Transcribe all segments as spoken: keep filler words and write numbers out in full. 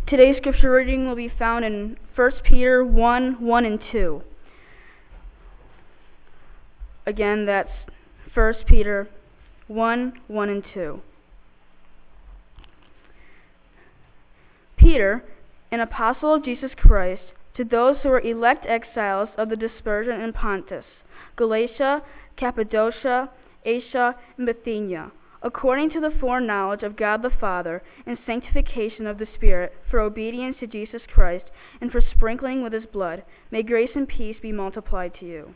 Today's scripture reading will be found in First Peter one, one and two. Again, that's First Peter one, one and two. Peter, an apostle of Jesus Christ, to those who are elect exiles of the dispersion in Pontus, Galatia, Cappadocia, Asia, and Bithynia, according to the foreknowledge of God the Father, and sanctification of the Spirit, for obedience to Jesus Christ, and for sprinkling with his blood, may grace and peace be multiplied to you.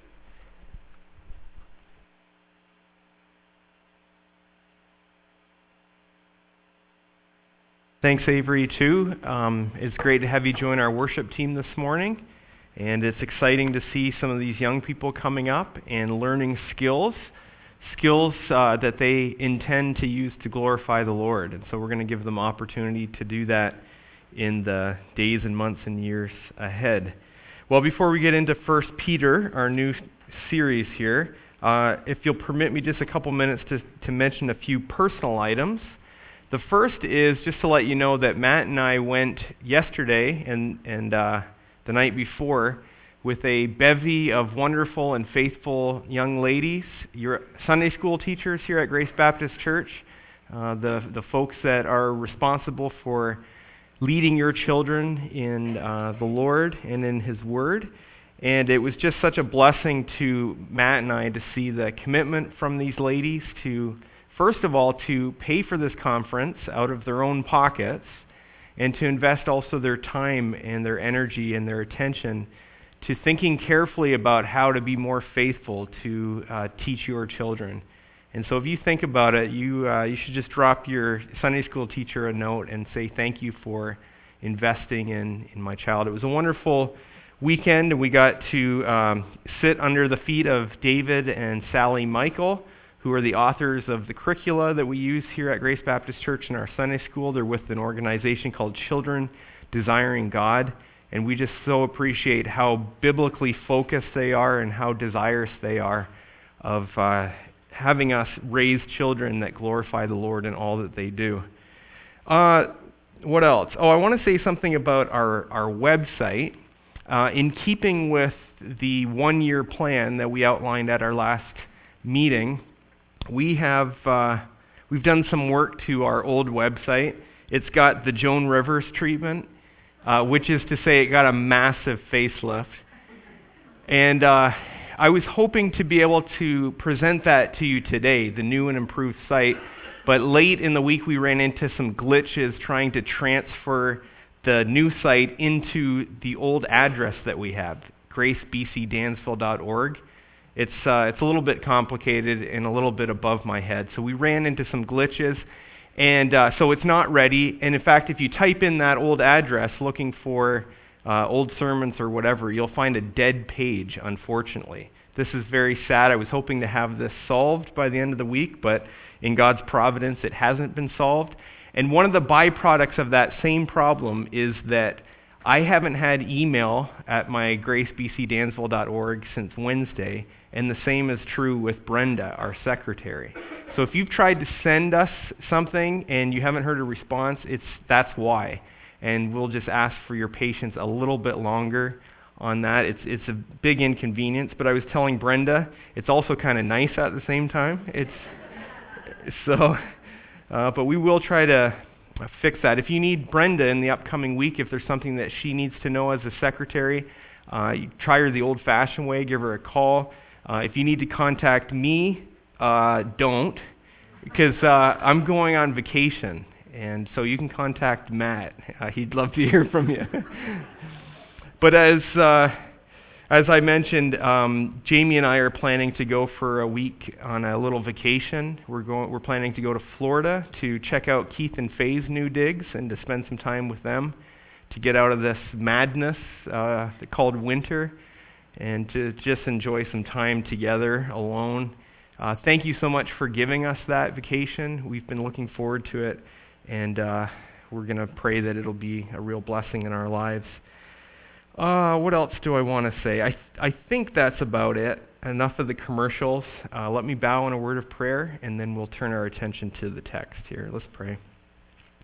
Thanks, Avery, too. Um, it's great to have you join our worship team this morning, and it's exciting to see some of these young people coming up and learning skills, skills uh, that they intend to use to glorify the Lord. And so we're going to give them opportunity to do that in the days and months and years ahead. Well, before we get into First Peter, our new series here, uh, if you'll permit me just a couple minutes to, to mention a few personal items. The first is just to let you know that Matt and I went yesterday and, and uh, the night before with a bevy of wonderful and faithful young ladies, your Sunday school teachers here at Grace Baptist Church, uh, the, the folks that are responsible for leading your children in uh, the Lord and in His Word. And it was just such a blessing to Matt and I to see the commitment from these ladies to, first of all, to pay for this conference out of their own pockets, and to invest also their time and their energy and their attention to thinking carefully about how to be more faithful to uh, teach your children. And so if you think about it, you uh, you should just drop your Sunday school teacher a note and say thank you for investing in, in my child. It was a wonderful weekend, and we got to um, sit under the feet of David and Sally Michael, who are the authors of the curricula that we use here at Grace Baptist Church in our Sunday school. They're with an organization called Children Desiring God, and we just so appreciate how biblically focused they are and how desirous they are of uh, having us raise children that glorify the Lord in all that they do. Uh, what else? Oh, I want to say something about our, our website. Uh, in keeping with the one-year plan that we outlined at our last meeting, We have uh, we've done some work to our old website. It's got the Joan Rivers treatment, uh, which is to say it got a massive facelift. And uh, I was hoping to be able to present that to you today, the new and improved site. But late in the week, we ran into some glitches trying to transfer the new site into the old address that we have, grace b c dansville dot org. It's uh, it's a little bit complicated and a little bit above my head. So we ran into some glitches, and uh, so it's not ready. And in fact, if you type in that old address looking for uh, old sermons or whatever, you'll find a dead page, unfortunately. This is very sad. I was hoping to have this solved by the end of the week, but in God's providence, it hasn't been solved. And one of the byproducts of that same problem is that I haven't had email at my grace b c dansville dot org since Wednesday, and the same is true with Brenda, our secretary. So if you've tried to send us something and you haven't heard a response, it's that's why. And we'll just ask for your patience a little bit longer on that. It's it's a big inconvenience, but I was telling Brenda, it's also kind of nice at the same time. It's so, uh, but we will try to fix that. If you need Brenda in the upcoming week, if there's something that she needs to know as a secretary, uh, you try her the old-fashioned way, give her a call. Uh, if you need to contact me, uh, don't, because uh, I'm going on vacation, and so you can contact Matt. Uh, he'd love to hear from you. But as uh, as I mentioned, um, Jamie and I are planning to go for a week on a little vacation. We're going. We're planning to go to Florida to check out Keith and Faye's new digs and to spend some time with them, to get out of this madness uh, called winter, and to just enjoy some time together alone. Uh, thank you so much for giving us that vacation. We've been looking forward to it, and uh, we're going to pray that it'll be a real blessing in our lives. Uh, what else do I want to say? I I think that's about it. Enough of the commercials. Uh, let me bow in a word of prayer, and then we'll turn our attention to the text here. Let's pray.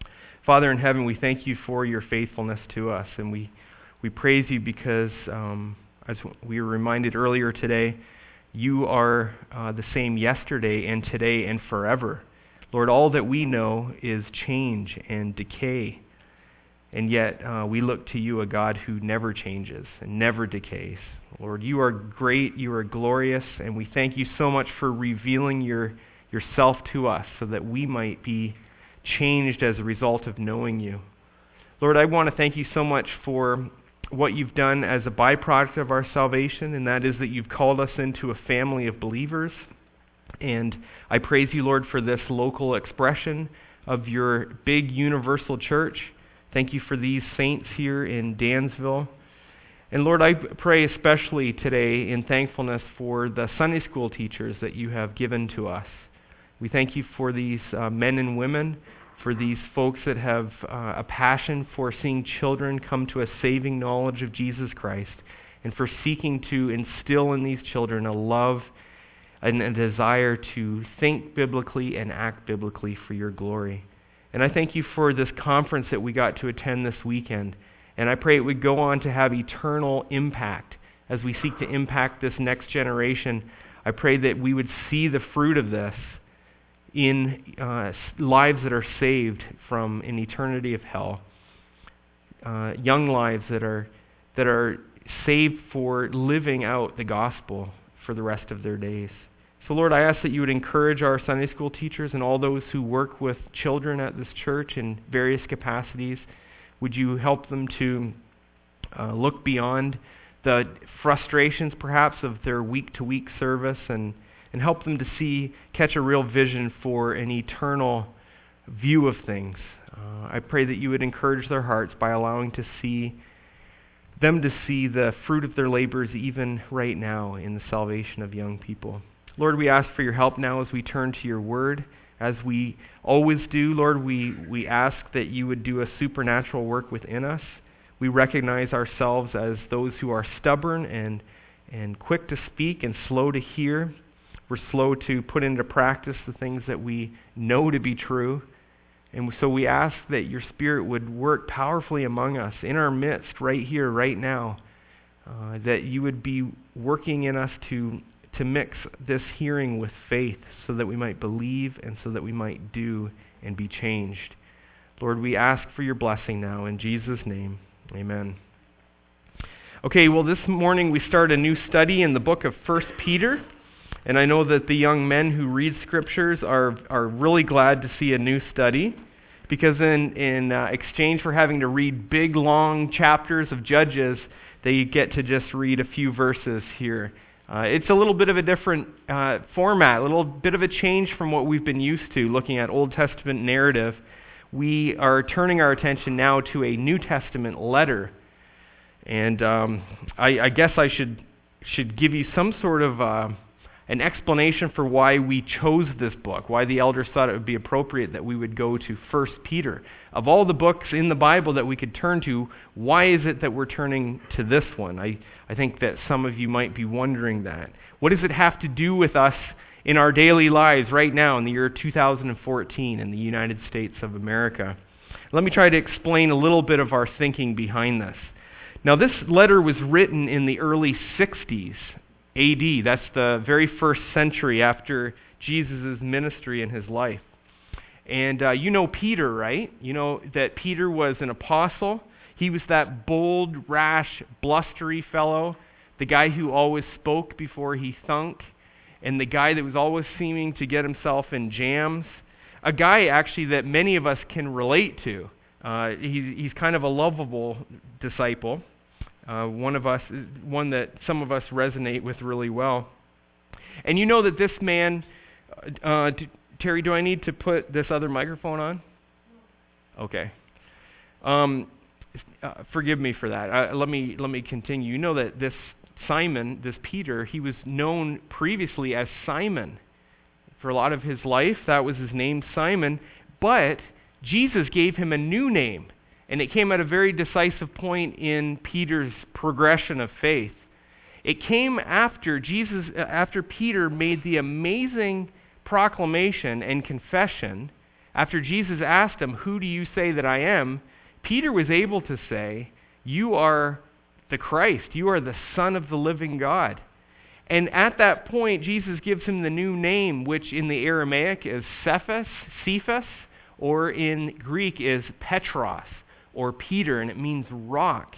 Father in heaven, we thank you for your faithfulness to us, and we, we praise you because, um, as we were reminded earlier today, you are uh, the same yesterday and today and forever. Lord, all that we know is change and decay, and yet uh, we look to you, a God who never changes and never decays. Lord, you are great, you are glorious, and we thank you so much for revealing your yourself to us so that we might be changed as a result of knowing you. Lord, I want to thank you so much for what you've done as a byproduct of our salvation, and that is that you've called us into a family of believers. And I praise you, Lord, for this local expression of your big universal church. Thank you for these saints here in Dansville. And Lord, I pray especially today in thankfulness for the Sunday school teachers that you have given to us. We thank you for these uh, men and women, for these folks that have uh, a passion for seeing children come to a saving knowledge of Jesus Christ, and for seeking to instill in these children a love and a desire to think biblically and act biblically for your glory. And I thank you for this conference that we got to attend this weekend. And I pray it would go on to have eternal impact as we seek to impact this next generation. I pray that we would see the fruit of this in uh, lives that are saved from an eternity of hell, uh, young lives that are that are saved for living out the gospel for the rest of their days. So Lord, I ask that you would encourage our Sunday school teachers and all those who work with children at this church in various capacities. Would you help them to uh, look beyond the frustrations perhaps of their week-to-week service and and help them to see, catch a real vision for an eternal view of things. Uh, I pray that you would encourage their hearts by allowing to see them to see the fruit of their labors even right now in the salvation of young people. Lord, we ask for your help now as we turn to your word. As we always do, Lord, we, we ask that you would do a supernatural work within us. We recognize ourselves as those who are stubborn and, and quick to speak and slow to hear. We're slow to put into practice the things that we know to be true. And so we ask that your Spirit would work powerfully among us, in our midst, right here, right now. Uh, that you would be working in us to, to mix this hearing with faith so that we might believe and so that we might do and be changed. Lord, we ask for your blessing now in Jesus' name. Amen. Okay, well, this morning we start a new study in the book of First Peter. And I know that the young men who read scriptures are are really glad to see a new study, because in, in uh, exchange for having to read big, long chapters of Judges, they get to just read a few verses here. Uh, it's a little bit of a different uh, format, a little bit of a change from what we've been used to looking at Old Testament narrative. We are turning our attention now to a New Testament letter. And um, I, I guess I should should give you some sort of Uh, an explanation for why we chose this book, why the elders thought it would be appropriate that we would go to First Peter. Of all the books in the Bible that we could turn to, why is it that we're turning to this one? I, I think that some of you might be wondering that. What does it have to do with us in our daily lives right now in the year two thousand fourteen in the United States of America? Let me try to explain a little bit of our thinking behind this. Now, this letter was written in the early sixties A D. That's the very first century after Jesus' ministry and his life. And uh, you know Peter, right? You know that Peter was an apostle. He was that bold, rash, blustery fellow, the guy who always spoke before he thunk, and the guy that was always seeming to get himself in jams. A guy, actually, that many of us can relate to. Uh, he's, he's kind of a lovable disciple. Uh, one of us, one that some of us resonate with really well. And you know that this man, uh, d- Terry, do I need to put this other microphone on? Okay. Um, uh, forgive me for that. Uh, let me let me continue. You know that this Simon, this Peter, he was known previously as Simon. For a lot of his life, that was his name, Simon. But Jesus gave him a new name. And it came at a very decisive point in Peter's progression of faith. It came after Jesus, after Peter made the amazing proclamation and confession After Jesus asked him, "Who do you say that I am?" Peter was able to say, "You are the Christ. You are the Son of the living God." And at that point, Jesus gives him the new name, which in the Aramaic is Cephas, Cephas, or in Greek is Petros, or Peter, and it means rock.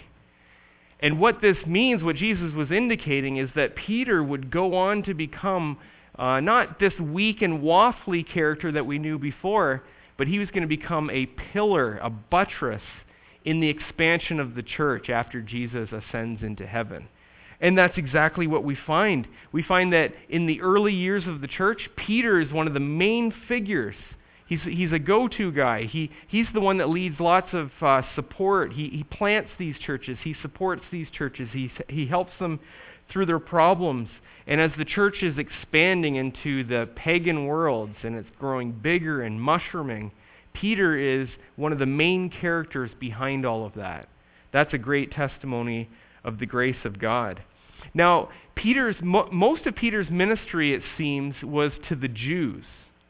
And what this means, what Jesus was indicating, is that Peter would go on to become uh, not this weak and waffly character that we knew before, but he was going to become a pillar, a buttress in the expansion of the church after Jesus ascends into heaven. And that's exactly what we find. We find that in the early years of the church, Peter is one of the main figures. He's he's a go-to guy. He he's the one that leads lots of uh, support. He he plants these churches. He supports these churches. He he helps them through their problems. And as the church is expanding into the pagan worlds and it's growing bigger and mushrooming, Peter is one of the main characters behind all of that. That's a great testimony of the grace of God. Now, Peter's mo- most of Peter's ministry, it seems, was to the Jews.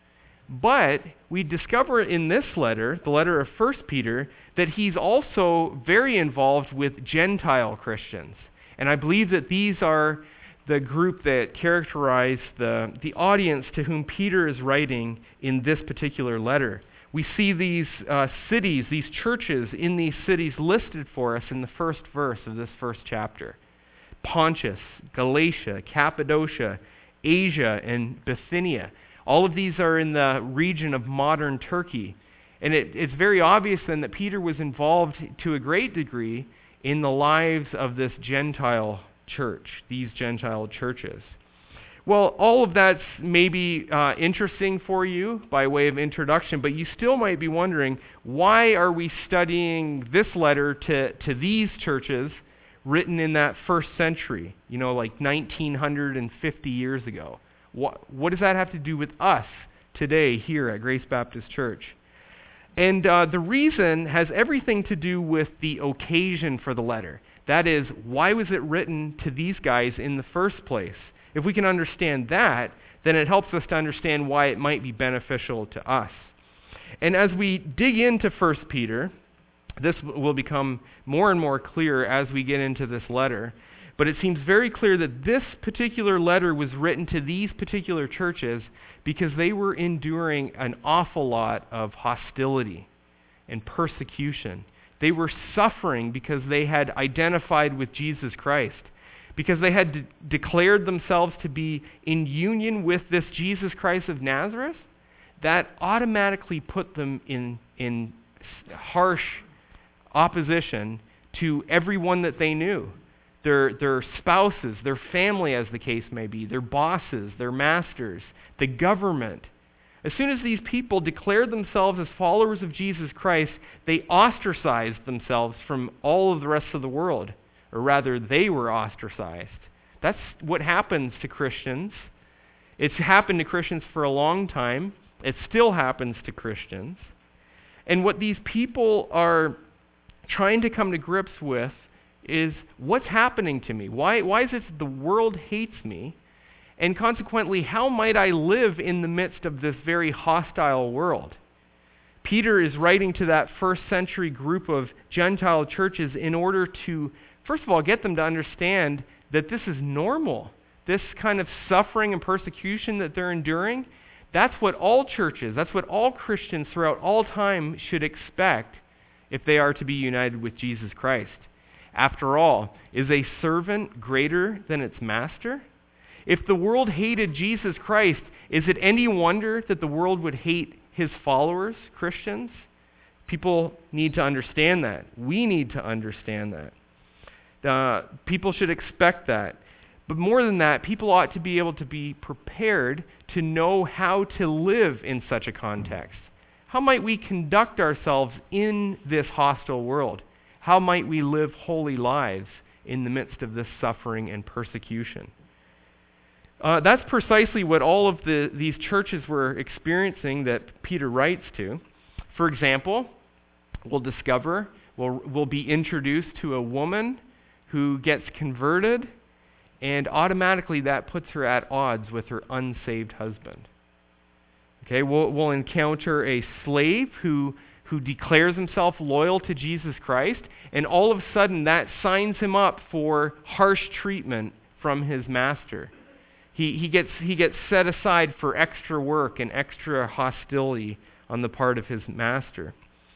But we discover in this letter, the letter of First Peter, that he's also very involved with Gentile Christians. And I believe that these are the group that characterize the, the audience to whom Peter is writing in this particular letter. We see these uh, cities, these churches in these cities listed for us in the first verse of this first chapter. Pontus, Galatia, Cappadocia, Asia, and Bithynia. All of these are in the region of modern Turkey. And it, it's very obvious then that Peter was involved to a great degree in the lives of this Gentile church, these Gentile churches. Well, all of that's maybe uh, interesting for you by way of introduction, but you still might be wondering, why are we studying this letter to, to these churches written in that first century, you know, like nineteen fifty years ago? What, what does that have to do with us today here at Grace Baptist Church? And uh, the reason has everything to do with the occasion for the letter. That is, why was it written to these guys in the first place? If we can understand that, then it helps us to understand why it might be beneficial to us. And as we dig into First Peter, this will become more and more clear as we get into this letter. But it seems very clear that this particular letter was written to these particular churches because they were enduring an awful lot of hostility and persecution. They were suffering because they had identified with Jesus Christ, because they had de- declared themselves to be in union with this Jesus Christ of Nazareth. That automatically put them in, in harsh opposition to everyone that they knew. Their, their spouses, their family as the case may be, their bosses, their masters, the government. As soon as these people declared themselves as followers of Jesus Christ, they ostracized themselves from all of the rest of the world. Or rather, they were ostracized. That's what happens to Christians. It's happened to Christians for a long time. It still happens to Christians. And what these people are trying to come to grips with is, what's happening to me? Why, why is it that the world hates me? And consequently, how might I live in the midst of this very hostile world? Peter is writing to that first century group of Gentile churches in order to, first of all, get them to understand that this is normal. This kind of suffering and persecution that they're enduring, that's what all churches, that's what all Christians throughout all time should expect if they are to be united with Jesus Christ. After all, is a servant greater than its master? If the world hated Jesus Christ, is it any wonder that the world would hate his followers, Christians? People need to understand that. We need to understand that. Uh, people should expect that. But more than that, people ought to be able to be prepared to know how to live in such a context. How might we conduct ourselves in this hostile world? How might we live holy lives in the midst of this suffering and persecution? Uh, that's precisely what all of the, these churches were experiencing that Peter writes to. For example, we'll discover, we'll, we'll be introduced to a woman who gets converted, and automatically that puts her at odds with her unsaved husband. Okay, we'll, we'll encounter a slave who who declares himself loyal to Jesus Christ, and all of a sudden that signs him up for harsh treatment from his master. He he gets he gets set aside for extra work and extra hostility on the part of his master.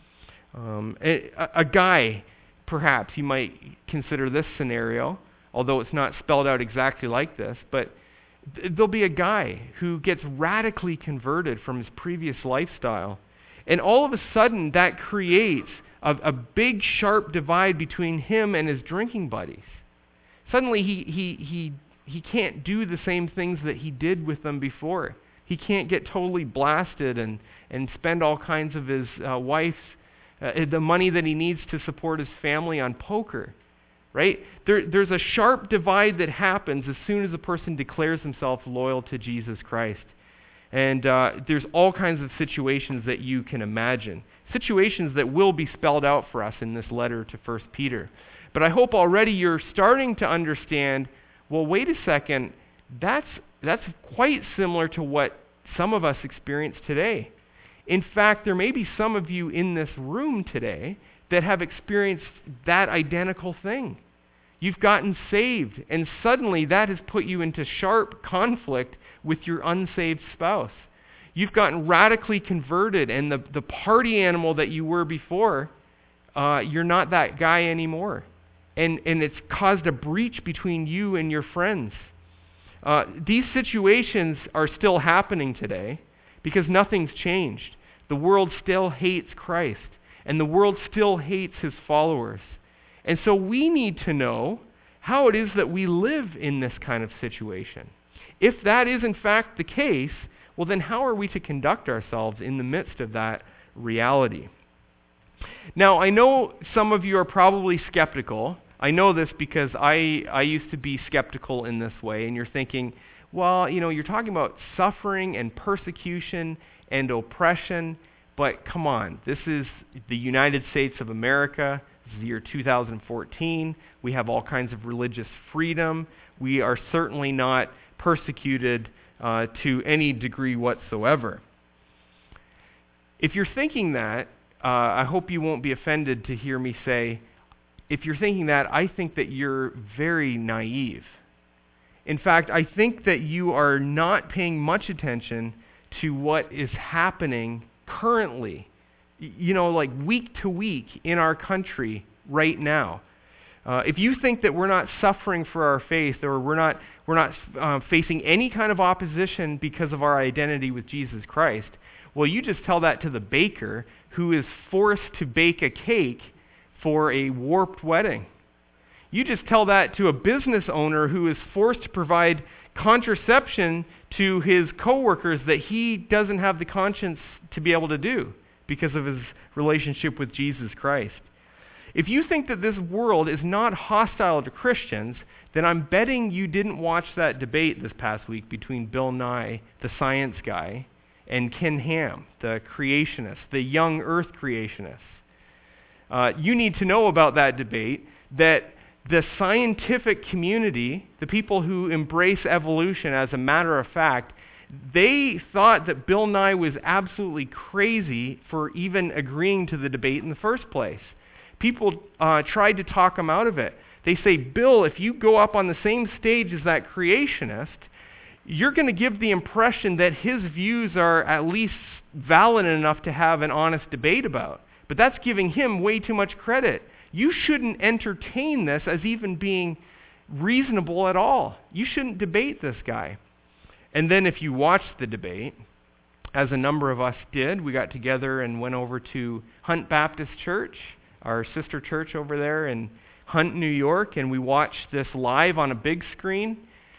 Um, a, a guy, perhaps you might consider this scenario, although it's not spelled out exactly like this, but there'll be a guy who gets radically converted from his previous lifestyle. And all of a sudden, that creates a, a big, sharp divide between him and his drinking buddies. Suddenly, he, he, he, he can't do the same things that he did with them before. He can't get totally blasted and, and spend all kinds of his uh, wife's, uh, the money that he needs to support his family on poker. Right? There, there's a sharp divide that happens as soon as a person declares himself loyal to Jesus Christ. And uh, there's all kinds of situations that you can imagine. Situations that will be spelled out for us in this letter to First Peter. But I hope already you're starting to understand, well, wait a second, that's, that's quite similar to what some of us experience today. In fact, there may be some of you in this room today that have experienced that identical thing. You've gotten saved, and suddenly that has put you into sharp conflict with your unsaved spouse. You've gotten radically converted, and the, the party animal that you were before, uh, you're not that guy anymore. And, and it's caused a breach between you and your friends. Uh, these situations are still happening today because nothing's changed. The world still hates Christ. And the world still hates his followers. And so we need to know how it is that we live in this kind of situation. If that is in fact the case, well then how are we to conduct ourselves in the midst of that reality? Now, I know some of you are probably skeptical. I know this because I, I used to be skeptical in this way, and you're thinking, well, you know, you're talking about suffering and persecution and oppression. But come on, this is the United States of America. This is the year two thousand fourteen. We have all kinds of religious freedom. We are certainly not persecuted uh, to any degree whatsoever. If you're thinking that, uh, I hope you won't be offended to hear me say, if you're thinking that, I think that you're very naive. In fact, I think that you are not paying much attention to what is happening currently, you know, like week to week in our country right now. Uh, if you think that we're not suffering for our faith, or we're not we're not uh, facing any kind of opposition because of our identity with Jesus Christ, well, you just tell that to the baker who is forced to bake a cake for a warped wedding. You just tell that to a business owner who is forced to provide contraception to his coworkers that he doesn't have the conscience to be able to do because of his relationship with Jesus Christ. If you think that this world is not hostile to Christians, then I'm betting you didn't watch that debate this past week between Bill Nye, the science guy, and Ken Ham, the creationist, the young earth creationist. Uh, you need to know about that debate that the scientific community, the people who embrace evolution as a matter of fact, they thought that Bill Nye was absolutely crazy for even agreeing to the debate in the first place. People uh, tried to talk him out of it. They say, Bill, if you go up on the same stage as that creationist, you're going to give the impression that his views are at least valid enough to have an honest debate about. But that's giving him way too much credit. You shouldn't entertain this as even being reasonable at all. You shouldn't debate this guy. And then if you watched the debate, as a number of us did, we got together and went over to Hunt Baptist Church, our sister church over there in Hunt, New York, and we watched this live on a big screen.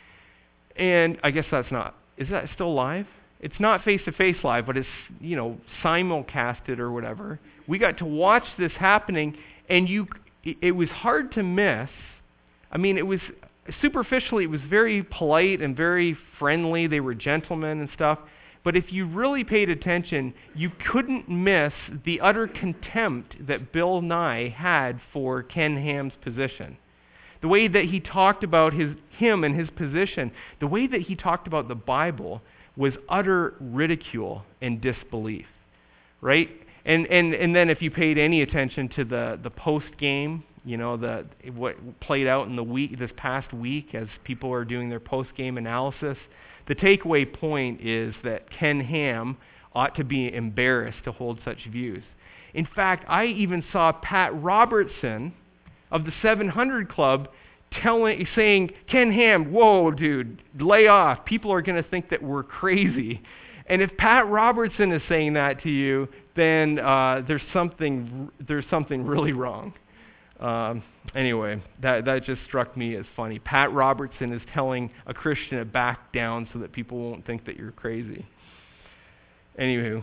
And I guess that's not, is that still live? It's not face-to-face live, but it's, you know, simulcasted or whatever. We got to watch this happening, and you, it was hard to miss. I mean, it was, superficially, it was very polite and very friendly. They were gentlemen and stuff. But if you really paid attention, you couldn't miss the utter contempt that Bill Nye had for Ken Ham's position. The way that he talked about his him and his position, the way that he talked about the Bible was utter ridicule and disbelief, right? And and and then if you paid any attention to the the post game, you know, the what played out in the week this past week as people are doing their post game analysis, the takeaway point is that Ken Ham ought to be embarrassed to hold such views. In fact, I even saw Pat Robertson of the seven hundred Club telling, saying, Ken Ham, whoa, dude, lay off. People are going to think that we're crazy. And if Pat Robertson is saying that to you, then uh, there's something there's something really wrong. Um, anyway, that that just struck me as funny. Pat Robertson is telling a Christian to back down so that people won't think that you're crazy. Anywho,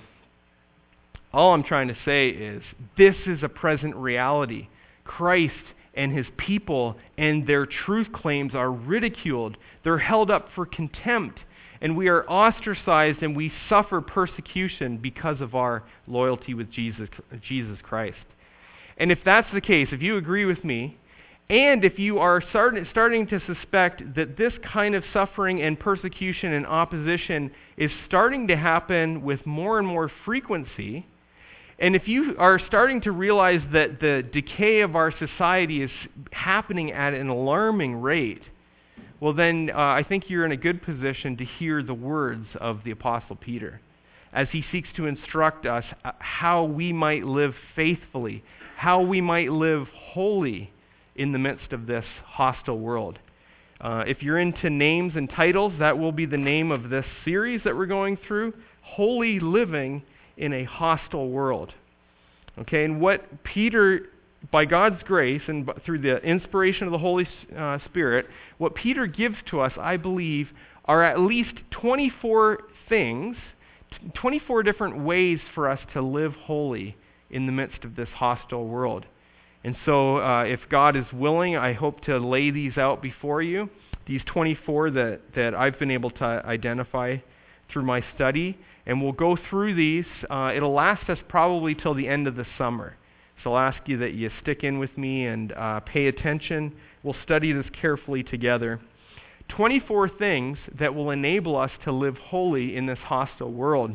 all I'm trying to say is this is a present reality. Christ and his people and their truth claims are ridiculed. They're held up for contempt. And we are ostracized and we suffer persecution because of our loyalty with Jesus, Jesus Christ. And if that's the case, if you agree with me, and if you are start, starting to suspect that this kind of suffering and persecution and opposition is starting to happen with more and more frequency, and if you are starting to realize that the decay of our society is happening at an alarming rate, well then uh, I think you're in a good position to hear the words of the Apostle Peter as he seeks to instruct us how we might live faithfully, how we might live holy in the midst of this hostile world. Uh, if you're into names and titles, that will be the name of this series that we're going through, Holy Living in a Hostile World. Okay, and what Peter, by God's grace and through the inspiration of the Holy uh, Spirit, what Peter gives to us, I believe, are at least twenty-four things, twenty-four different ways for us to live holy in the midst of this hostile world. And so uh, if God is willing, I hope to lay these out before you, these twenty-four that, that I've been able to identify through my study. And we'll go through these. Uh, it'll last us probably till the end of the summer. So I'll ask you that you stick in with me and uh, pay attention. We'll study this carefully together. twenty-four things that will enable us to live holy in this hostile world.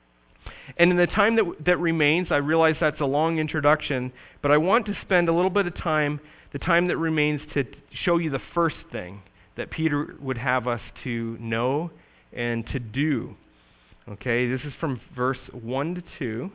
And in the time that that remains, I realize that's a long introduction, but I want to spend a little bit of time, the time that remains, to show you the first thing that Peter would have us to know and to do. Okay, this is from verse one to two.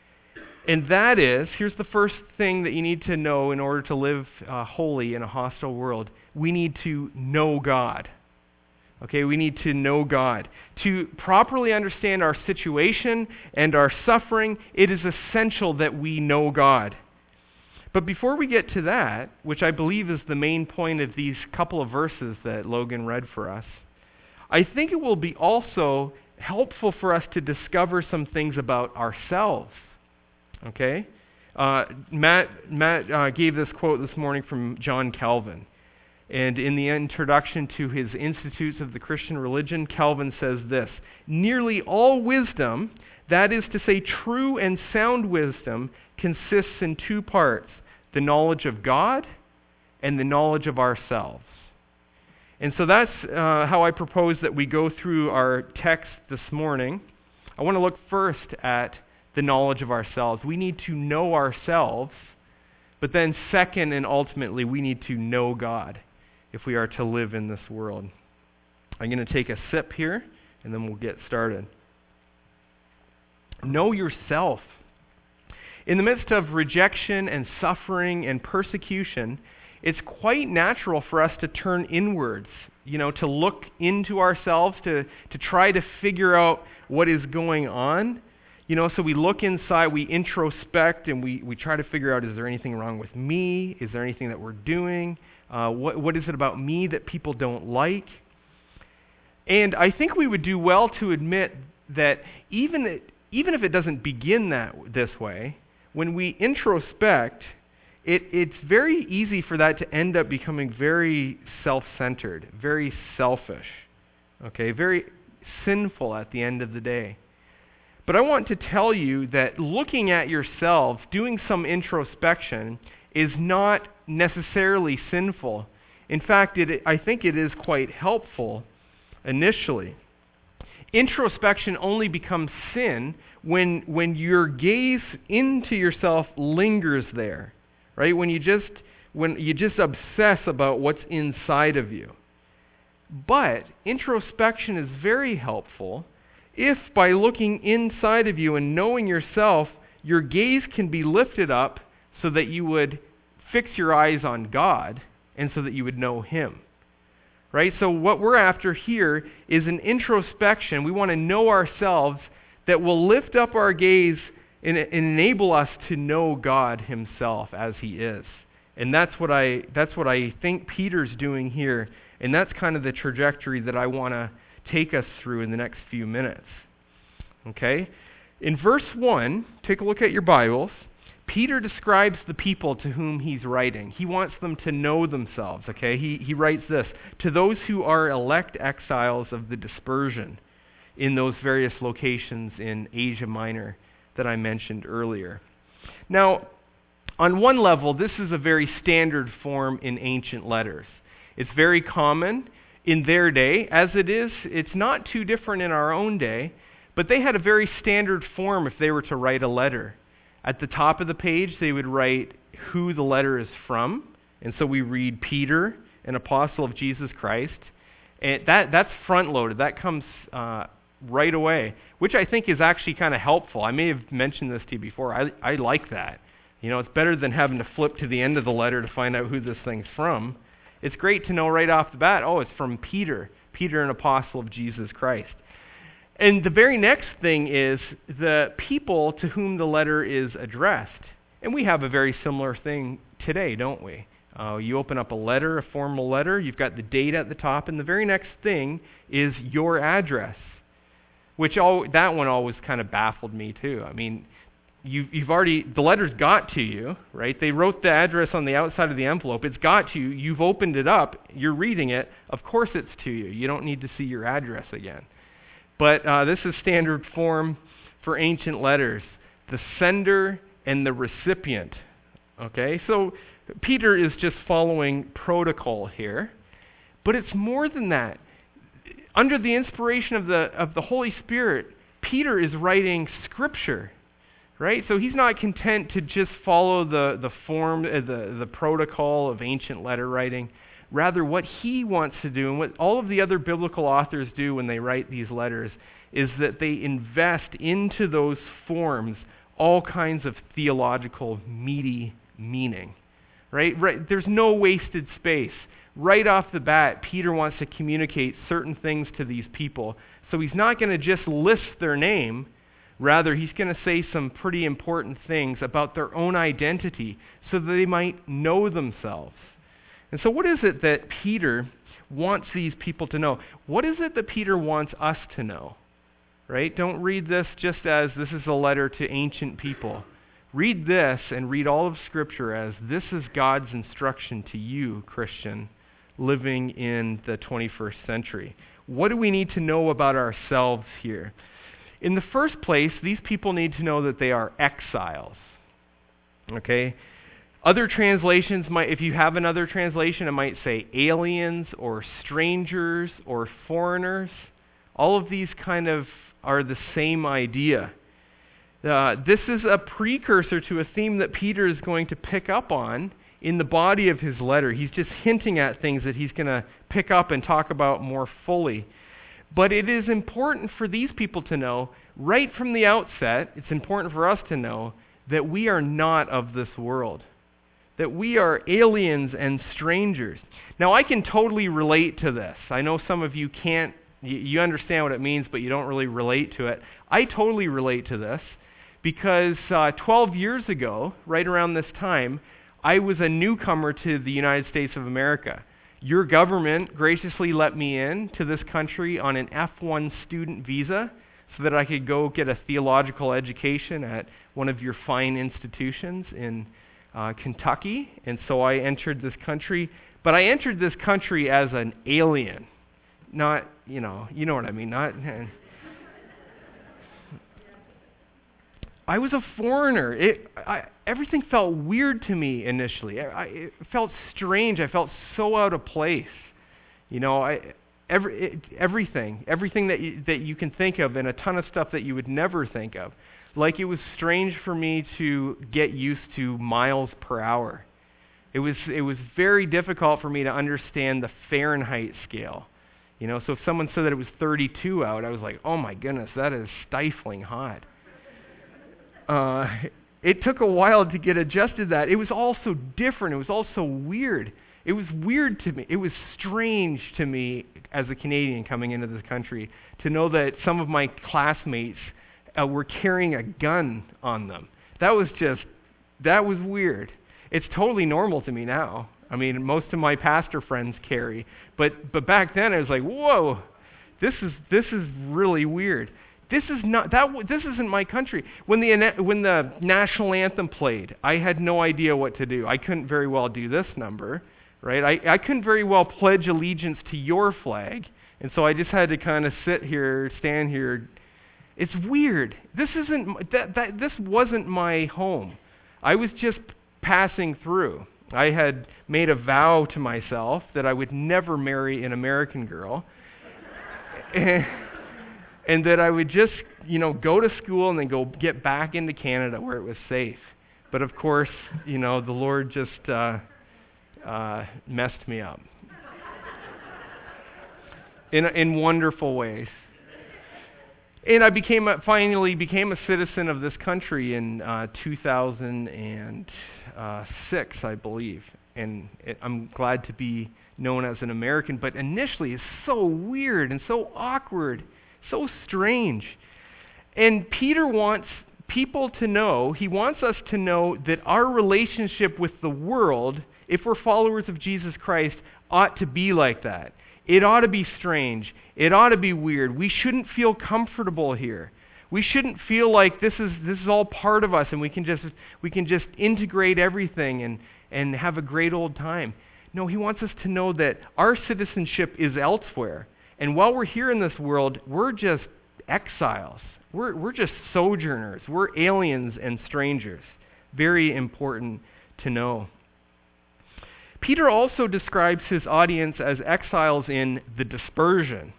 And that is, here's the first thing that you need to know in order to live uh, holy in a hostile world. We need to know God. Okay, we need to know God. To properly understand our situation and our suffering, it is essential that we know God. But before we get to that, which I believe is the main point of these couple of verses that Logan read for us, I think it will be also helpful for us to discover some things about ourselves. Okay? Uh, Matt, Matt uh, gave this quote this morning from John Calvin. And in the introduction to his Institutes of the Christian Religion, Calvin says this: nearly all wisdom, that is to say true and sound wisdom, consists in two parts, the knowledge of God and the knowledge of ourselves. And so that's uh, how I propose that we go through our text this morning. I want to look first at the knowledge of ourselves. We need to know ourselves, but then second and ultimately, we need to know God if we are to live in this world. I'm going to take a sip here, and then we'll get started. Know yourself. In the midst of rejection and suffering and persecution, it's quite natural for us to turn inwards, you know, to look into ourselves, to, to try to figure out what is going on. You know, so we look inside, we introspect, and we, we try to figure out, is there anything wrong with me? Is there anything that we're doing? Uh, what what is it about me that people don't like? And I think we would do well to admit that even, it, even if it doesn't begin that this way, when we introspect, It, it's very easy for that to end up becoming very self-centered, very selfish, okay, very sinful at the end of the day. But I want to tell you that looking at yourself, doing some introspection, is not necessarily sinful. In fact, it, I think it is quite helpful initially. introspection only becomes sin when when your gaze into yourself lingers there, right? When you just when you just obsess about what's inside of you. But introspection is very helpful if by looking inside of you and knowing yourself, your gaze can be lifted up so that you would fix your eyes on God and so that you would know Him. Right? So what we're after here is an introspection. We want to know ourselves that will lift up our gaze and, and enable us to know God Himself as He is. And that's what I that's what I think Peter's doing here. And that's kind of the trajectory that I want to take us through in the next few minutes. Okay? In verse one, take a look at your Bibles. Peter describes the people to whom he's writing. He wants them to know themselves, okay? He he writes this, to those who are elect exiles of the dispersion in those various locations in Asia Minor that I mentioned earlier. Now, on one level, this is a very standard form in ancient letters. It's very common in their day, as it is, it's not too different in our own day, but they had a very standard form if they were to write a letter. At the top of the page, they would write who the letter is from. And so we read Peter, an apostle of Jesus Christ. And that that's front-loaded. That comes uh, right away, which I think is actually kind of helpful. I may have mentioned this to you before. I, I like that. You know, it's better than having to flip to the end of the letter to find out who this thing's from. It's great to know right off the bat, oh, it's from Peter. Peter, an apostle of Jesus Christ. And the very next thing is the people to whom the letter is addressed. And we have a very similar thing today, don't we? Uh, you open up a letter, a formal letter, you've got the date at the top, and the very next thing is your address, which all, that one always kind of baffled me too. I mean, you've, you've already, the letter's got to you, right? They wrote the address on the outside of the envelope. It's got to you. You've opened it up. You're reading it. Of course it's to you. You don't need to see your address again. But uh, this is standard form for ancient letters. The sender and the recipient. Okay, so Peter is just following protocol here. But it's more than that. Under the inspiration of the of the Holy Spirit, Peter is writing Scripture. Right? So he's not content to just follow the, the form, uh, the, the protocol of ancient letter writing. Rather, what he wants to do, and what all of the other biblical authors do when they write these letters, is that they invest into those forms all kinds of theological, meaty meaning. Right? Right? There's no wasted space. Right off the bat, Peter wants to communicate certain things to these people. So he's not going to just list their name. Rather, he's going to say some pretty important things about their own identity so that they might know themselves. And so what is it that Peter wants these people to know? What is it that Peter wants us to know? Right? Don't read this just as this is a letter to ancient people. Read this and read all of Scripture as this is God's instruction to you, Christian, living in the twenty-first century. What do we need to know about ourselves here? In the first place, these people need to know that they are exiles. Okay? Other translations might, if you have another translation, it might say aliens or strangers or foreigners. All of these kind of are the same idea. Uh, this is a precursor to a theme that Peter is going to pick up on in the body of his letter. He's just hinting at things that he's going to pick up and talk about more fully. But it is important for these people to know, right from the outset, it's important for us to know, that we are not of this world. That we are aliens and strangers. Now, I can totally relate to this. I know some of you can't, you, you understand what it means, but you don't really relate to it. I totally relate to this because uh, twelve years ago, right around this time, I was a newcomer to the United States of America. Your government graciously let me in to this country on an F one student visa so that I could go get a theological education at one of your fine institutions in uh, Kentucky. And so I entered this country. But I entered this country as an alien. Not, you know, you know what I mean. Not. I was a foreigner. It, I, everything felt weird to me initially. I, it felt strange. I felt so out of place. You know, I, every, everything, everything that you, that you can think of, and a ton of stuff that you would never think of. Like it was strange for me to get used to miles per hour. It was it was very difficult for me to understand the Fahrenheit scale. You know, so if someone said that it was thirty-two out, I was like, oh my goodness, that is stifling hot. Uh, it took a while to get adjusted to that. It was all so different. It was all so weird. It was weird to me. It was strange to me as a Canadian coming into this country to know that some of my classmates Uh, were carrying a gun on them. That was just, that was weird. It's totally normal to me now. I mean, most of my pastor friends carry, but but back then I was like, whoa, this is this is really weird. This is not that. This isn't my country. When the when the national anthem played, I had no idea what to do. I couldn't very well do this number, right? I I couldn't very well pledge allegiance to your flag, and so I just had to kind of sit here, stand here. It's weird. This isn't that, that this wasn't my home. I was just passing through. I had made a vow to myself that I would never marry an American girl. and, and that I would just, you know, go to school and then go get back into Canada where it was safe. But of course, you know, the Lord just uh, uh, messed me up in in wonderful ways. And I became a, finally became a citizen of this country in uh, two thousand six, I believe. And it, I'm glad to be known as an American. But initially, it's so weird and so awkward, so strange. And Peter wants people to know, he wants us to know that our relationship with the world, if we're followers of Jesus Christ, ought to be like that. It ought to be strange. It ought to be weird. We shouldn't feel comfortable here. We shouldn't feel like this is this is all part of us and we can just we can just integrate everything and, and have a great old time. No, he wants us to know that our citizenship is elsewhere. And while we're here in this world, we're just exiles. We're we're just sojourners. We're aliens and strangers. Very important to know. Peter also describes his audience as exiles in the dispersion.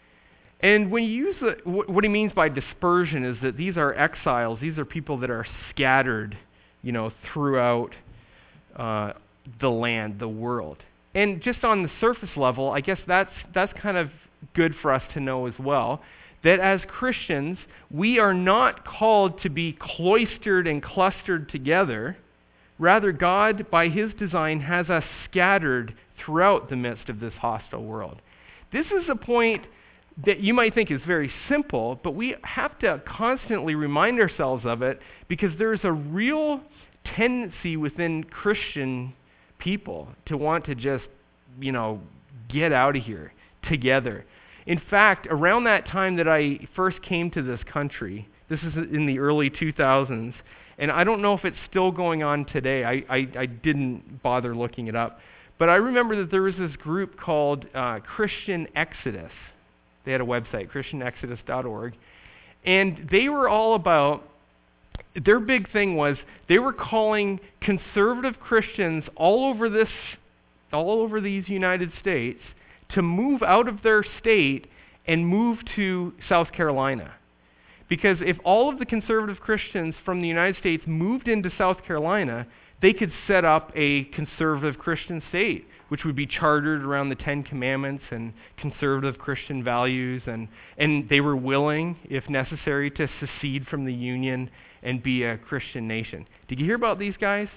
And when you use the, what he means by dispersion is that these are exiles. These are people that are scattered, you know, throughout uh, the land, the world. And just on the surface level, I guess that's that's kind of good for us to know as well, that as Christians, we are not called to be cloistered and clustered together. Rather, God, by his design, has us scattered throughout the midst of this hostile world. This is a point that you might think is very simple, but we have to constantly remind ourselves of it because there's a real tendency within Christian people to want to just, you know, get out of here together. In fact, around that time that I first came to this country, this is in the early two thousands, and I don't know if it's still going on today. I, I, I didn't bother looking it up. But I remember that there was this group called uh, Christian Exodus. They had a website, christian exodus dot org. And they were all about, their big thing was, they were calling conservative Christians all over this, all over these United States to move out of their state and move to South Carolina. Because if all of the conservative Christians from the United States moved into South Carolina, they could set up a conservative Christian state, which would be chartered around the Ten Commandments and conservative Christian values, and, and they were willing, if necessary, to secede from the Union and be a Christian nation. Did you hear about these guys?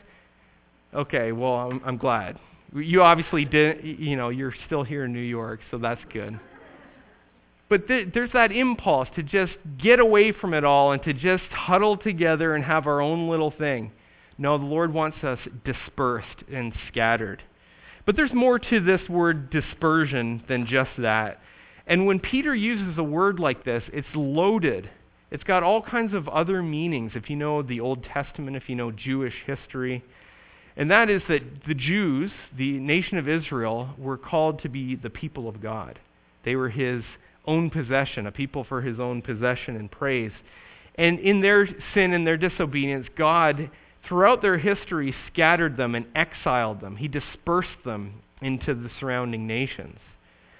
Okay, well, I'm, I'm glad. You obviously didn't, you know, you're still here in New York, so that's good. But th- there's that impulse to just get away from it all and to just huddle together and have our own little thing. No, the Lord wants us dispersed and scattered. But there's more to this word dispersion than just that. And when Peter uses a word like this, it's loaded. It's got all kinds of other meanings if you know the Old Testament, if you know Jewish history. And that is that the Jews, the nation of Israel, were called to be the people of God. They were his own possession, a people for his own possession and praise. And in their sin and their disobedience, God, throughout their history, scattered them and exiled them. He dispersed them into the surrounding nations.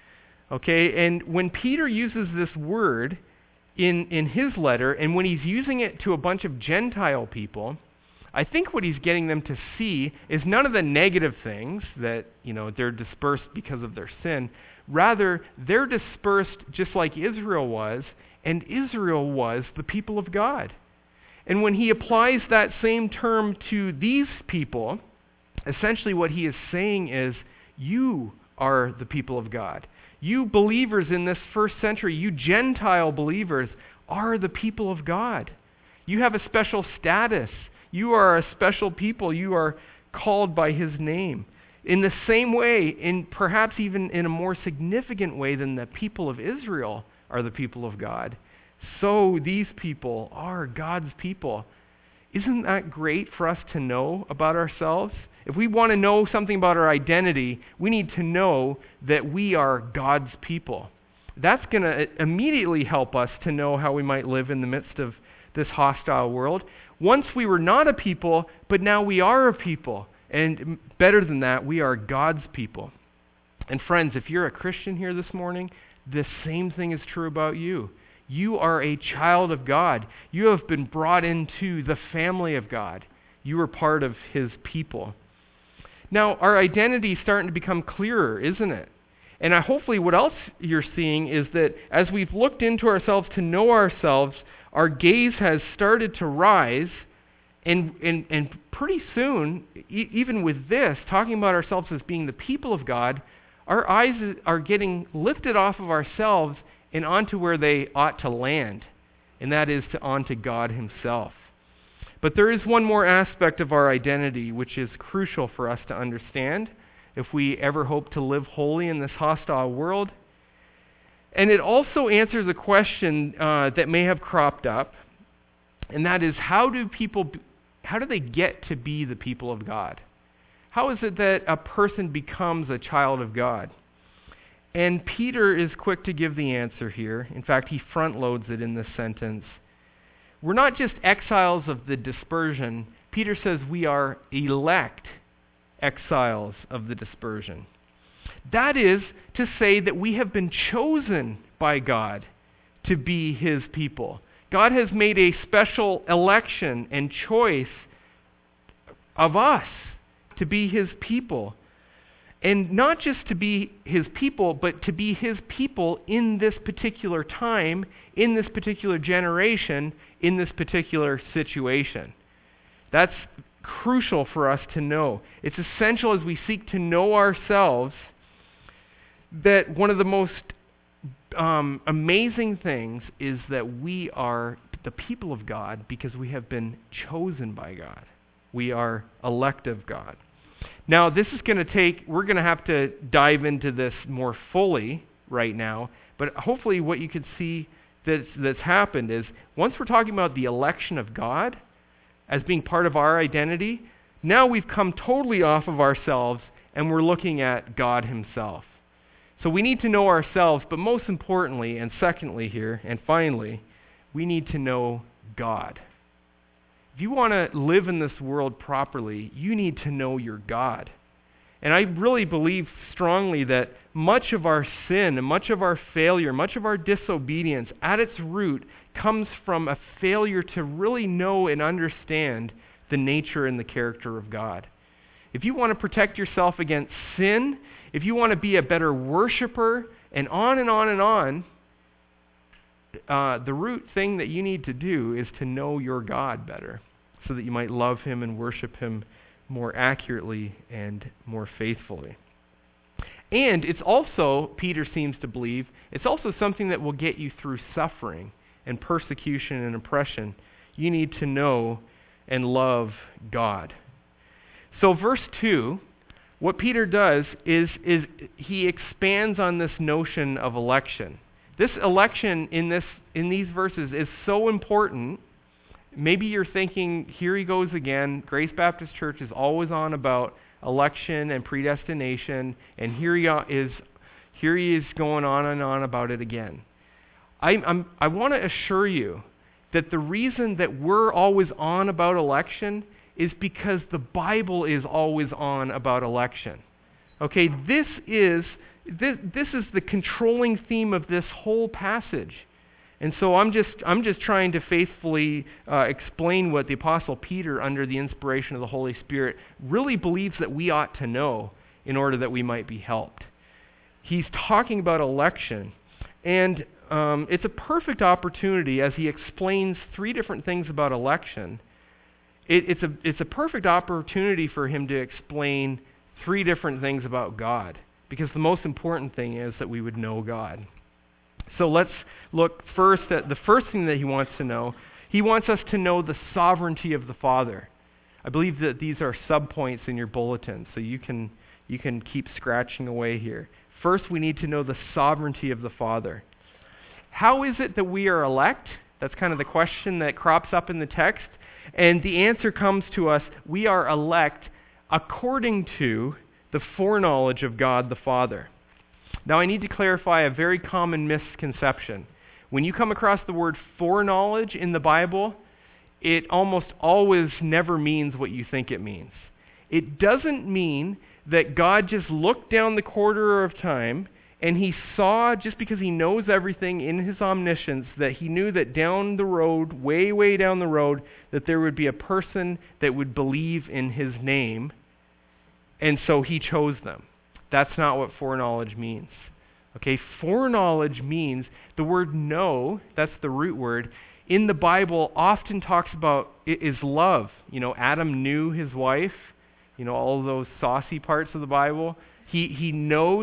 Okay, and when Peter uses this word in, in his letter, and when he's using it to a bunch of Gentile people, I think what he's getting them to see is none of the negative things that, you know, they're dispersed because of their sin. Rather, they're dispersed just like Israel was, and Israel was the people of God. And when he applies that same term to these people, essentially what he is saying is, you are the people of God. You believers in this first century, you Gentile believers, are the people of God. You have a special status. You are a special people. You are called by his name. In the same way, in perhaps even in a more significant way than the people of Israel are the people of God, so these people are God's people. Isn't that great for us to know about ourselves? If we want to know something about our identity, we need to know that we are God's people. That's going to immediately help us to know how we might live in the midst of this hostile world. Once we were not a people, but now we are a people. And better than that, we are God's people. And friends, if you're a Christian here this morning, the same thing is true about you. You are a child of God. You have been brought into the family of God. You are part of his people. Now, our identity is starting to become clearer, isn't it? And I, hopefully what else you're seeing is that as we've looked into ourselves to know ourselves, our gaze has started to rise, and and, and pretty soon, e- even with this, talking about ourselves as being the people of God, our eyes are getting lifted off of ourselves and onto where they ought to land, and that is to onto God himself. But there is one more aspect of our identity which is crucial for us to understand if we ever hope to live holy in this hostile world. And it also answers a question uh, that may have cropped up, and that is, how do people, how do they get to be the people of God? How is it that a person becomes a child of God? And Peter is quick to give the answer here. In fact, he front loads it in this sentence. We're not just exiles of the dispersion. Peter says we are elect exiles of the dispersion. That is to say that we have been chosen by God to be his people. God has made a special election and choice of us to be his people. And not just to be his people, but to be his people in this particular time, in this particular generation, in this particular situation. That's crucial for us to know. It's essential as we seek to know ourselves that one of the most um, amazing things is that we are the people of God because we have been chosen by God. We are elect of God. Now, this is going to take, we're going to have to dive into this more fully right now, but hopefully what you can see that's, that's happened is once we're talking about the election of God as being part of our identity, now we've come totally off of ourselves and we're looking at God himself. So we need to know ourselves, but most importantly, and secondly here, and finally, we need to know God. If you want to live in this world properly, you need to know your God. And I really believe strongly that much of our sin and much of our failure, much of our disobedience at its root comes from a failure to really know and understand the nature and the character of God. If you want to protect yourself against sin, if you want to be a better worshiper, and on and on and on, uh, the root thing that you need to do is to know your God better, so that you might love him and worship him more accurately and more faithfully. And it's also, Peter seems to believe, it's also something that will get you through suffering and persecution and oppression. You need to know and love God. So verse two, what Peter does is, is he expands on this notion of election. This election in this in these verses is so important. Maybe you're thinking, here he goes again. Grace Baptist Church is always on about election and predestination, and here he is, here he is going on and on about it again. I, I'm, I want to assure you that the reason that we're always on about election is because the Bible is always on about election. Okay, this is this, this is the controlling theme of this whole passage. And so I'm just I'm just trying to faithfully uh, explain what the Apostle Peter, under the inspiration of the Holy Spirit, really believes that we ought to know in order that we might be helped. He's talking about election, and um, it's a perfect opportunity as he explains three different things about election. It, it's a it's a perfect opportunity for him to explain three different things about God, because the most important thing is that we would know God. So let's look first at the first thing that he wants to know. He wants us to know the sovereignty of the Father. I believe that these are subpoints in your bulletin, so you can you can keep scratching away here. First, we need to know the sovereignty of the Father. How is it that we are elect? That's kind of the question that crops up in the text. And the answer comes to us: we are elect according to the foreknowledge of God the Father. Now, I need to clarify a very common misconception. When you come across the word foreknowledge in the Bible, it almost always never means what you think it means. It doesn't mean that God just looked down the corridor of time and he saw, just because he knows everything in his omniscience, that he knew that down the road, way, way down the road, that there would be a person that would believe in his name, and so he chose them. That's not what foreknowledge means. Okay, foreknowledge means, the word know, that's the root word, in the Bible often talks about, it is love. You know, Adam knew his wife, you know, all of those saucy parts of the Bible. He he knows,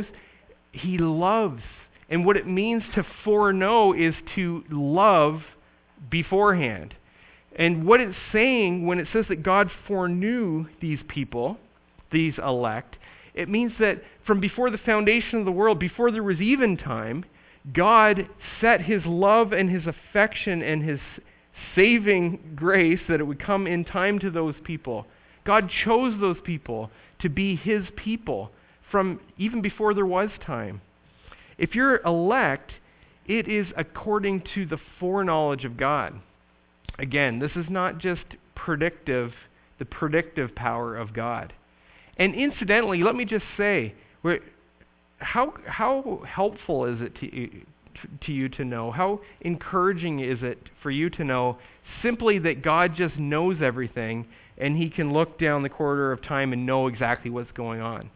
he loves. And what it means to foreknow is to love beforehand. And what it's saying when it says that God foreknew these people, these elect, it means that from before the foundation of the world, before there was even time, God set his love and his affection and his saving grace that it would come in time to those people. God chose those people to be his people from even before there was time. If you're elect, it is according to the foreknowledge of God. Again, this is not just predictive, the predictive power of God. And incidentally, let me just say, how how helpful is it to, to you to know, how encouraging is it for you to know simply that God just knows everything and he can look down the corridor of time and know exactly what's going on?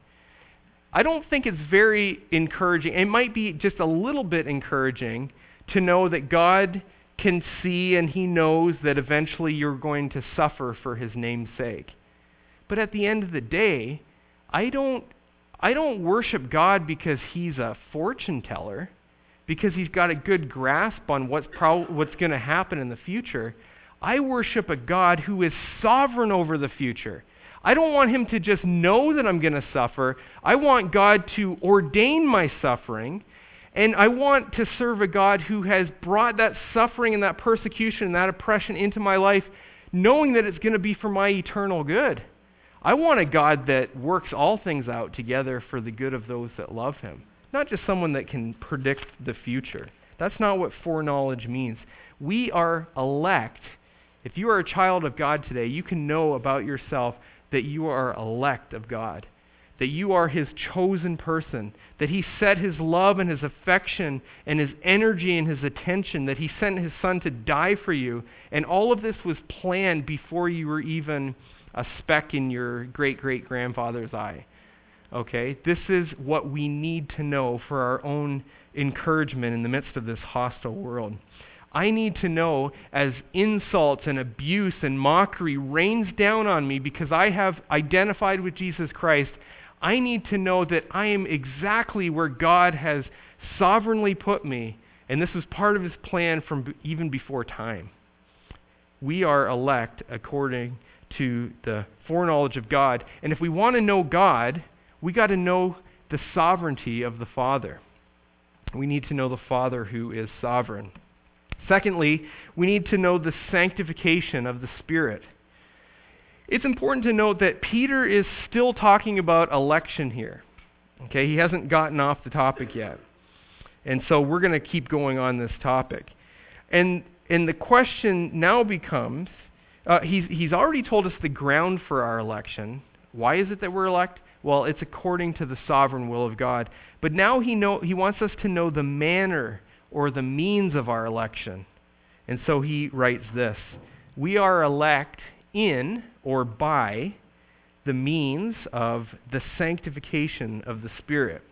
I don't think it's very encouraging. It might be just a little bit encouraging to know that God can see and he knows that eventually you're going to suffer for his name's sake. But at the end of the day, I don't I don't worship God because he's a fortune teller, because he's got a good grasp on what's pro- what's going to happen in the future. I worship a God who is sovereign over the future. I don't want him to just know that I'm going to suffer. I want God to ordain my suffering, and I want to serve a God who has brought that suffering and that persecution and that oppression into my life, knowing that it's going to be for my eternal good. I want a God that works all things out together for the good of those that love him, not just someone that can predict the future. That's not what foreknowledge means. We are elect. If you are a child of God today, you can know about yourself that you are elect of God, that you are his chosen person, that he set his love and his affection and his energy and his attention, that he sent his son to die for you, and all of this was planned before you were even a speck in your great-great-grandfather's eye. Okay? This is what we need to know for our own encouragement in the midst of this hostile world. I need to know, as insults and abuse and mockery rains down on me because I have identified with Jesus Christ, I need to know that I am exactly where God has sovereignly put me, and this is part of his plan from even before time. We are elect according to the foreknowledge of God. And if we want to know God, we got to know the sovereignty of the Father. We need to know the Father who is sovereign. Secondly, we need to know the sanctification of the Spirit. It's important to note that Peter is still talking about election here. Okay, he hasn't gotten off the topic yet. And so we're going to keep going on this topic. And and the question now becomes, Uh, he's, he's already told us the ground for our election. Why is it that we're elect? Well, it's according to the sovereign will of God. But now he know he wants us to know the manner or the means of our election. And so he writes this: we are elect in or by the means of the sanctification of the Spirit.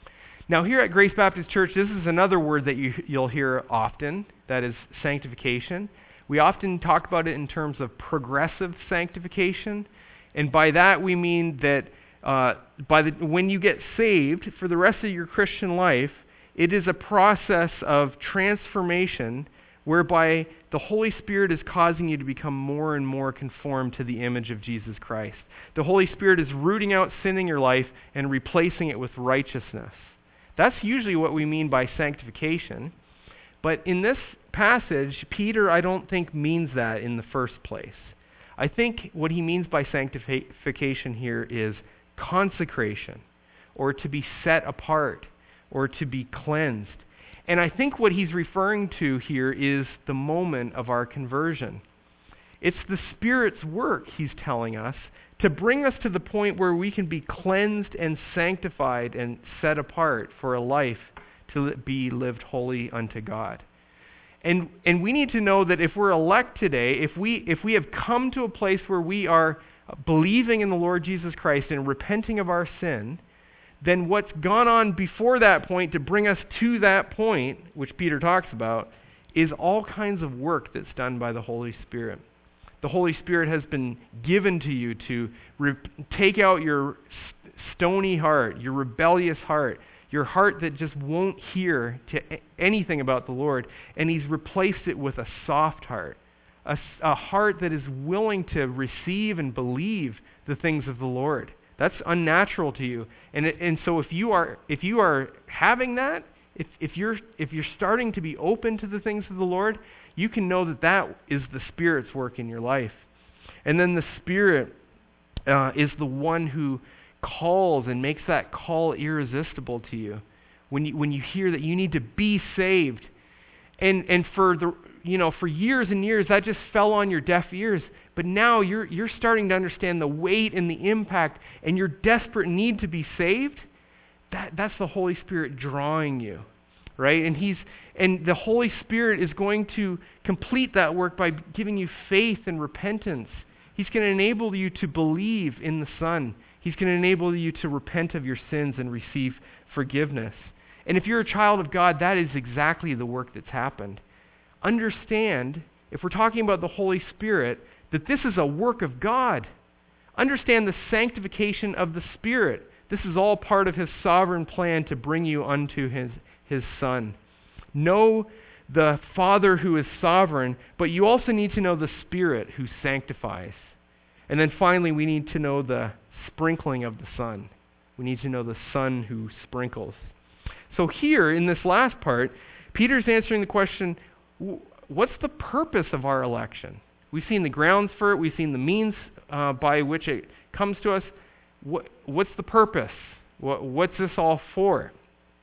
Now here at Grace Baptist Church, this is another word that you, you'll hear often, that is sanctification. We often talk about it in terms of progressive sanctification, and by that we mean that uh, by the, when you get saved, for the rest of your Christian life, it is a process of transformation whereby the Holy Spirit is causing you to become more and more conformed to the image of Jesus Christ. The Holy Spirit is rooting out sin in your life and replacing it with righteousness. That's usually what we mean by sanctification. But in this passage, Peter, I don't think, means that in the first place. I think what he means by sanctification here is consecration, or to be set apart, or to be cleansed. And I think what he's referring to here is the moment of our conversion. It's the Spirit's work, he's telling us, to bring us to the point where we can be cleansed and sanctified and set apart for a life to be lived holy unto God. And and we need to know that if we're elect today, if we if we have come to a place where we are believing in the Lord Jesus Christ and repenting of our sin, then what's gone on before that point to bring us to that point, which Peter talks about, is all kinds of work that's done by the Holy Spirit. The Holy Spirit has been given to you to re- take out your st- stony heart, your rebellious heart, your heart that just won't hear to a- anything about the Lord, and he's replaced it with a soft heart, a, a heart that is willing to receive and believe the things of the Lord. That's unnatural to you. And it, and so if you are if you are having that, if if you're if you're starting to be open to the things of the Lord, you can know that that is the Spirit's work in your life. And then the Spirit uh, is the one who calls and makes that call irresistible to you. When you when you hear that you need to be saved, and and for the you know for years and years that just fell on your deaf ears. But now you're you're starting to understand the weight and the impact and your desperate need to be saved. That that's the Holy Spirit drawing you, right? And he's and the Holy Spirit is going to complete that work by giving you faith and repentance. He's going to enable you to believe in the Son. He's going to enable you to repent of your sins and receive forgiveness. And if you're a child of God, that is exactly the work that's happened. Understand, if we're talking about the Holy Spirit, that this is a work of God. Understand the sanctification of the Spirit. This is all part of his sovereign plan to bring you unto his, his Son. Know the Father who is sovereign, but you also need to know the Spirit who sanctifies. And then finally, we need to know the sprinkling of the Son. We need to know the Son who sprinkles. So here, in this last part, Peter's answering the question, what's the purpose of our election? We've seen the grounds for it. We've seen the means uh, by which it comes to us. What, what's the purpose? What, what's this all for?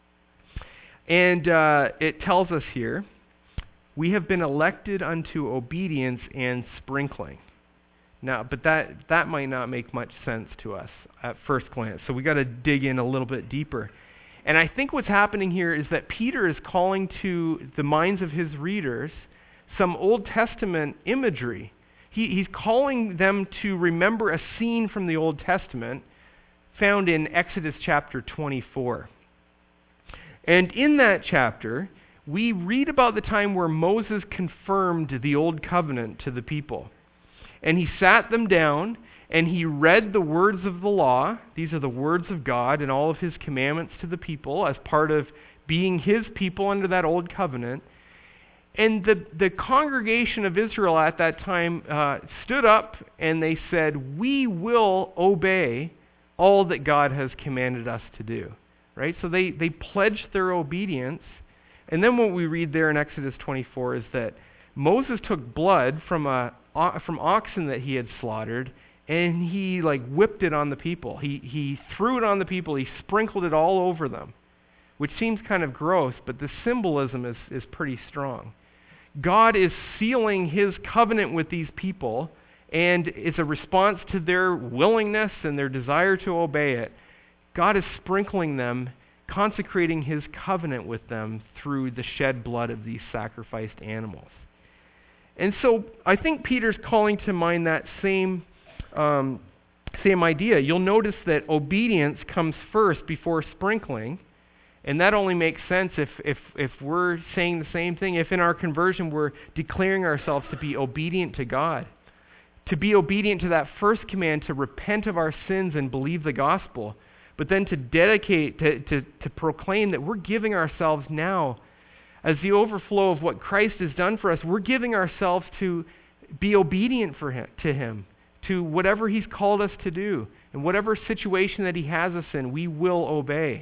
And uh, it tells us here, we have been elected unto obedience and sprinkling. Now, but that, that might not make much sense to us at first glance. So we got to dig in a little bit deeper. And I think what's happening here is that Peter is calling to the minds of his readers some Old Testament imagery. He, he's calling them to remember a scene from the Old Testament found in Exodus chapter twenty-four. And in that chapter, we read about the time where Moses confirmed the Old Covenant to the people. And he sat them down, and he read the words of the law. These are the words of God and all of his commandments to the people as part of being his people under that Old Covenant. And the, the congregation of Israel at that time uh, stood up and they said, we will obey all that God has commanded us to do. Right? So they, they pledged their obedience. And then what we read there in Exodus twenty-four is that Moses took blood from a from oxen that he had slaughtered, and he like whipped it on the people. He he threw it on the people. He sprinkled it all over them, which seems kind of gross, but the symbolism is, is pretty strong. God is sealing his covenant with these people, And it's a response to their willingness and their desire to obey it. God is sprinkling them, consecrating his covenant with them through the shed blood of these sacrificed animals. And so I think Peter's calling to mind that same um, same idea. You'll notice that obedience comes first before sprinkling, and that only makes sense if, if, if we're saying the same thing, if in our conversion we're declaring ourselves to be obedient to God, to be obedient to that first command to repent of our sins and believe the gospel, but then to dedicate, to, to, to proclaim that we're giving ourselves now as the overflow of what Christ has done for us. We're giving ourselves to be obedient for him, to him, to whatever he's called us to do. And whatever situation that he has us in, we will obey.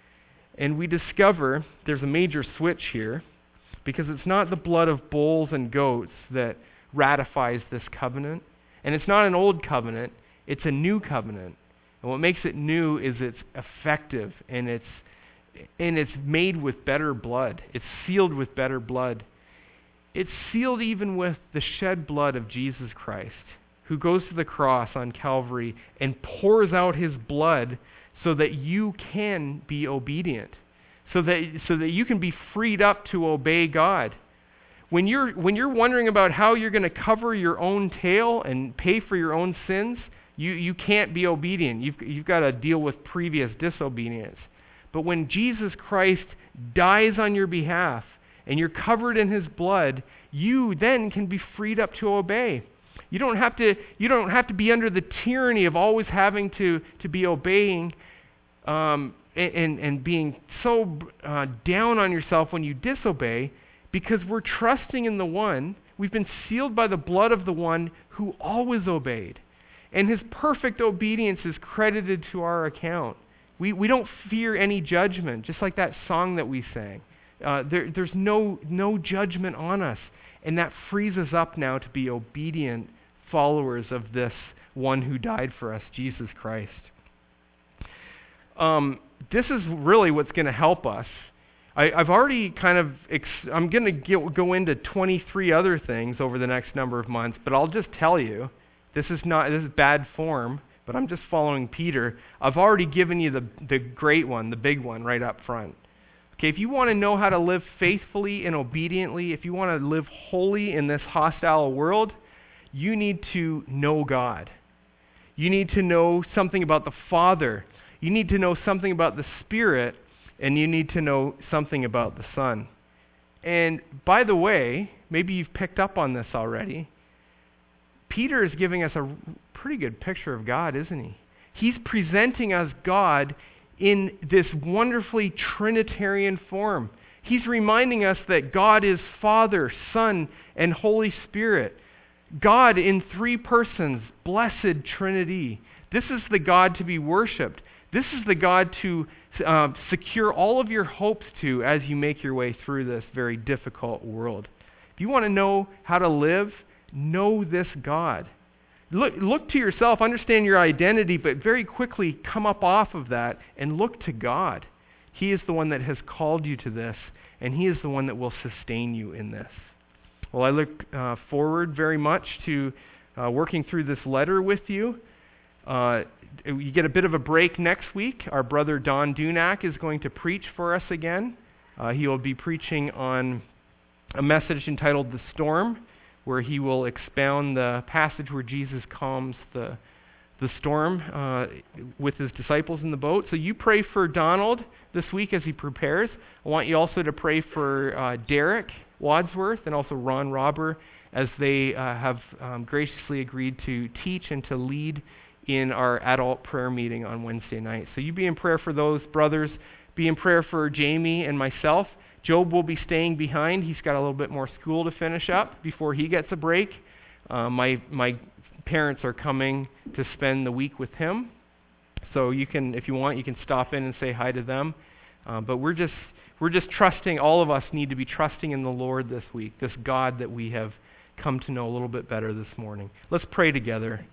And we discover there's a major switch here, because it's not the blood of bulls and goats that ratifies this covenant. And it's not an old covenant, it's a new covenant. And what makes it new is it's effective, and it's and it's made with better blood. It's sealed with better blood. It's sealed even with the shed blood of Jesus Christ, who goes to the cross on Calvary and pours out his blood so that you can be obedient, so that so that you can be freed up to obey God. When you're when you're wondering about how you're going to cover your own tail and pay for your own sins, you, you can't be obedient. You've you've got to deal with previous disobedience. But when Jesus Christ dies on your behalf and you're covered in his blood, you then can be freed up to obey. You don't have to you don't have to be under the tyranny of always having to, to be obeying um, and, and, and being so uh, down on yourself when you disobey, because we're trusting in the one, we've been sealed by the blood of the one who always obeyed. And his perfect obedience is credited to our account. We we don't fear any judgment, just like that song that we sang. Uh, there, there's no no judgment on us. And that frees us up now to be obedient followers of this one who died for us, Jesus Christ. Um, this is really what's going to help us. I, I've already kind of, ex- I'm going to go into twenty-three other things over the next number of months, but I'll just tell you, this is not, this is bad form, but I'm just following Peter. I've already given you the, the great one, the big one right up front. Okay, if you want to know how to live faithfully and obediently, if you want to live holy in this hostile world, you need to know God. You need to know something about the Father. You need to know something about the Spirit, and you need to know something about the Son. And by the way, maybe you've picked up on this already, Peter is giving us a pretty good picture of God, isn't he? He's presenting us God in this wonderfully Trinitarian form. He's reminding us that God is Father, Son, and Holy Spirit. God in three persons, blessed Trinity. This is the God to be worshipped. This is the God to uh, secure all of your hopes to as you make your way through this very difficult world. If you want to know how to live, know this God. Look, look to yourself, understand your identity, but very quickly come up off of that and look to God. He is the one that has called you to this, and he is the one that will sustain you in this. Well, I look uh, forward very much to uh, working through this letter with you. Uh, you get a bit of a break next week. Our brother Don Dunack is going to preach for us again. Uh, he will be preaching on a message entitled The Storm, where he will expound the passage where Jesus calms the the storm uh, with his disciples in the boat. So you pray for Donald this week as he prepares. I want you also to pray for uh, Derek Wadsworth and also Ron Robber as they uh, have um, graciously agreed to teach and to lead in our adult prayer meeting on Wednesday night. So you be in prayer for those brothers. Be in prayer for Jamie and myself. Job will be staying behind. He's got a little bit more school to finish up before he gets a break. Uh, my my parents are coming to spend the week with him. So you can, if you want, you can stop in and say hi to them. Uh, but we're just we're just trusting. All of us need to be trusting in the Lord this week, this God that we have come to know a little bit better this morning. Let's pray together.